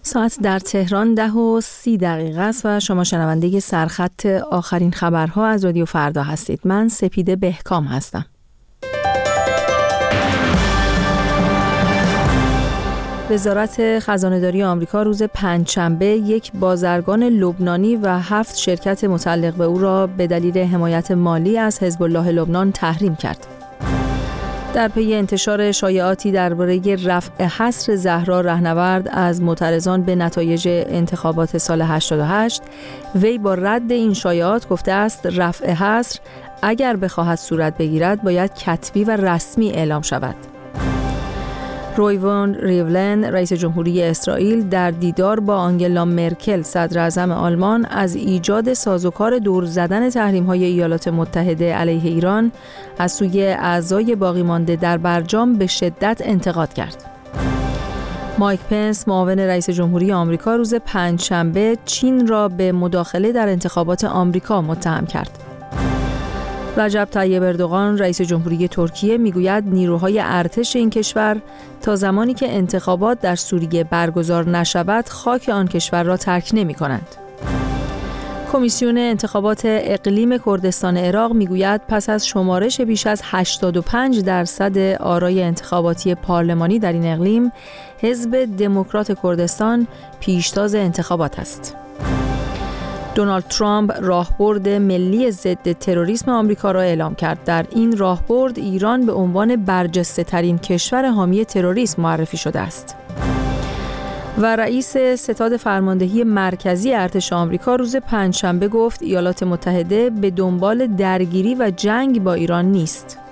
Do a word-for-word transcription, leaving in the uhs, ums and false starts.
ساعت در تهران ده و سی دقیقه است و شما شنونده سرخط آخرین خبرها از رادیو فردا هستید. من سپیده بهکام هستم. وزارت خزانه‌داری آمریکا روز پنجشنبه یک بازرگان لبنانی و هفت شرکت متعلق به او را به دلیل حمایت مالی از حزب الله لبنان تحریم کرد. در پی انتشار شایعاتی درباره رفع حصر زهرا رهنورد از معترضان به نتایج انتخابات سال هشتاد و هشت، وی با رد این شایعات گفته است رفع حصر اگر بخواهد صورت بگیرد باید کتبی و رسمی اعلام شود. رویون ریولن رئیس جمهوری اسرائیل در دیدار با آنگلا مرکل صدر اعظم آلمان از ایجاد سازوکار دور زدن تحریم‌های ایالات متحده علیه ایران از سوی اعضای باقی مانده در برجام به شدت انتقاد کرد. مایک پنس معاون رئیس جمهوری آمریکا روز پنجشنبه چین را به مداخله در انتخابات آمریکا متهم کرد. رجب طیب اردوغان رئیس جمهوری ترکیه میگوید نیروهای ارتش این کشور تا زمانی که انتخابات در سوریه برگزار نشود خاک آن کشور را ترک نمی کنند. کمیسیون انتخابات اقلیم کردستان عراق میگوید پس از شمارش بیش از هشتاد و پنج درصد آرای انتخاباتی پارلمانی در این اقلیم، حزب دموکرات کردستان پیشتاز انتخابات است. دونالد ترامپ راهبرد ملی ضد تروریسم آمریکا را اعلام کرد. در این راهبرد ایران به عنوان برجسته‌ترین کشور حامی تروریسم معرفی شده است. و رئیس ستاد فرماندهی مرکزی ارتش آمریکا روز پنجشنبه گفت ایالات متحده به دنبال درگیری و جنگ با ایران نیست.